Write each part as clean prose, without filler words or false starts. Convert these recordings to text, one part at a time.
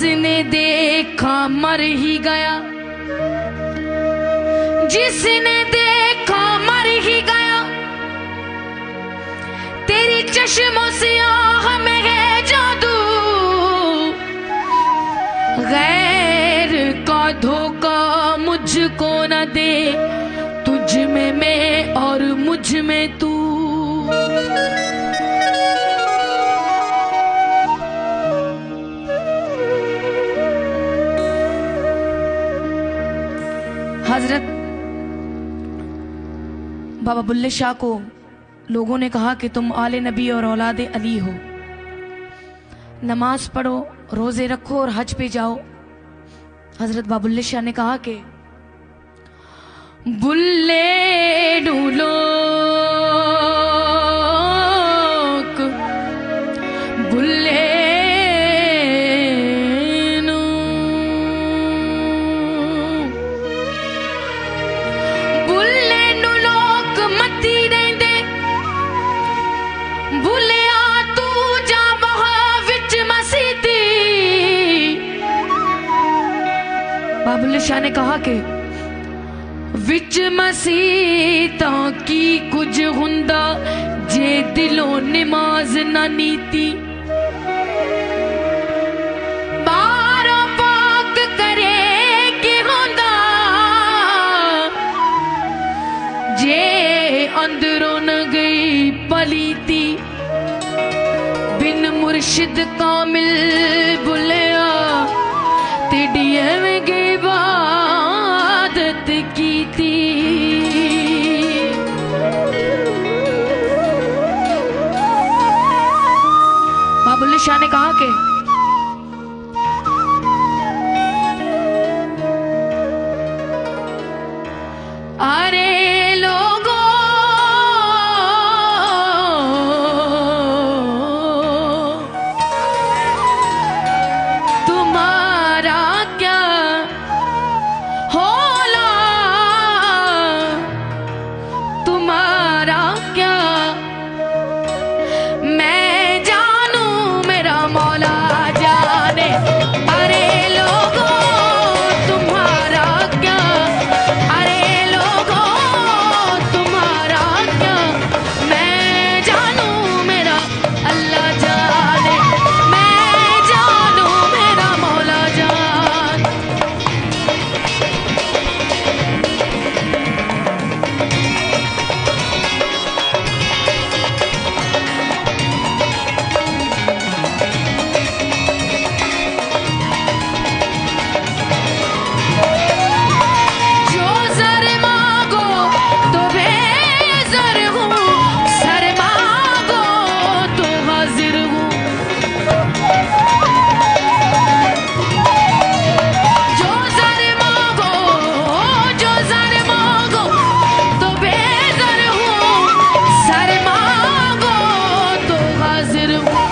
जिसने देखा मर ही गया, जिसने देखा मर ही गया। तेरी चश्मों से आह में है जादू, गैर का धोखा मुझको न दे, तुझ में मैं और मुझ में तू। हजरत बाबा बुल्ले शाह को लोगों ने कहा कि तुम आले नबी और औलादे अली हो, नमाज पढ़ो, रोजे रखो और हज पे जाओ। हजरत बाबा बुल्ले शाह ने कहा कि बुल्ले डूलो बुल्ले बुल्ले शाह ने कहा कि विच मसीता की कुछ हुंदा जे दिलों नमाज ना नीति, बारो पाक करे कि हुंदा जे अंदरों न गई पलीती। बिन मुर्शिद कामिल बुलिया तेडी एवें गई इबादत की थी। बाबा बुल्ले शाह ने कहा कि अरे लोगों तुम्हारा क्या होला, तुम्हारा क्या मैं जानू मेरा मौला जाने। अरे लोगों तुम्हारा क्या, अरे लोगों तुम्हारा क्या मैं जानू मेरा अल्लाह जाने, मैं जानू मेरा मौला जान। जो सर मांगो तो बेज़र हूँ, सर मांगो तो हाजिर हूँ। जो सर मांगो, जो सर मांगो तो बेज़र हूँ, सर मांगो तो हाजिर हूँ।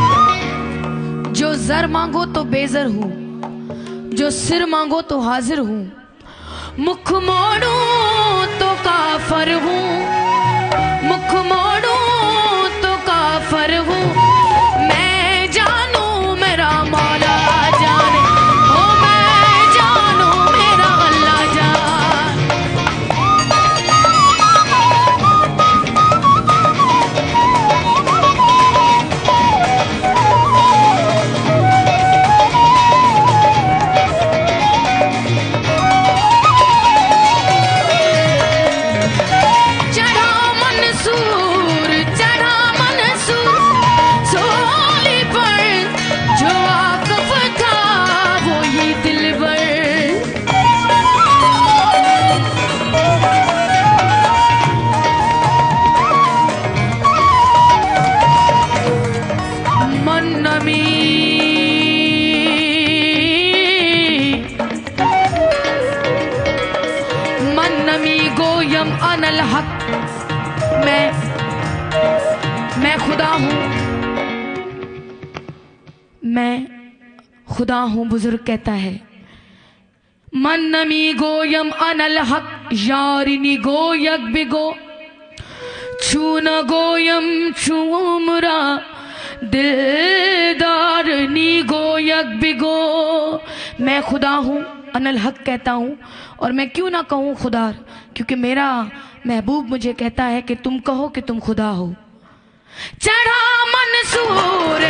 जो सर मांगो तो बेज़र हूँ, जो सिर मांगो तो हाजिर हूँ। मुख मोड़ू तो काफर हूँ, मुख मोड़ू तो काफर हूँ। मैं जानू मेरा मौला जाने, ओ मैं जानू मेरा अल्लाह जान। चढ़ा मंसूर, चढ़ा मंसूर सोली पर, जो वाक़िफ़ था वो ही दिलबर। मन नमी मन नमी गोयम अनल हक, मैं खुदा हूँ, मैं खुदा हूँ। बुजुर्ग कहता है मन नमी गोयम अनल हक, यारिनी गोयक बिगो छू न गोयम छू उमरा दिलदार नी गो यक बिगो। मैं खुदा हूँ अनल हक कहता हूँ, और मैं क्यों ना कहूँ खुदा, क्योंकि मेरा महबूब मुझे कहता है कि तुम कहो कि तुम खुदा हो। चढ़ा मंसूर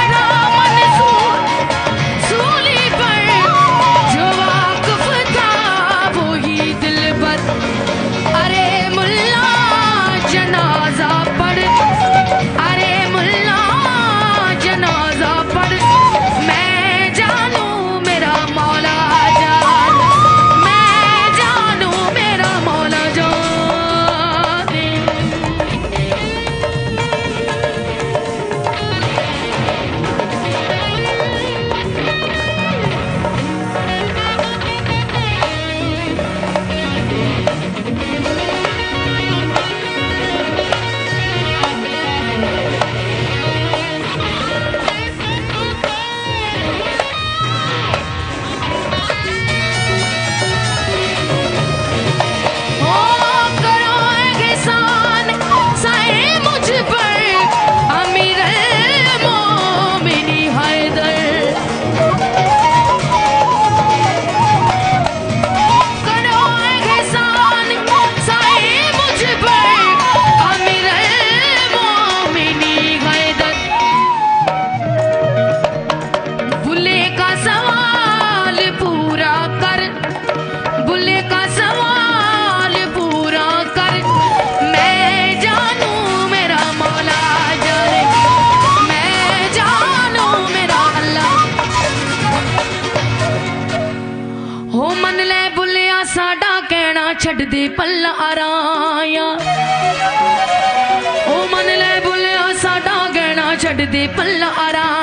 सूली पर, जो वाक़िफ़ था वो ही दिलबर। अरे मुल्ला जनाजा पढ़, अरे मुल्ला जनाजा पढ़, मैं जानू मेरा मौला जान, मैं जानू मेरा मौला जान। छड़ दे पल्ला आराया, ओ मन ले बुलिया साडा गहना छड़ दे पल्ला आरा।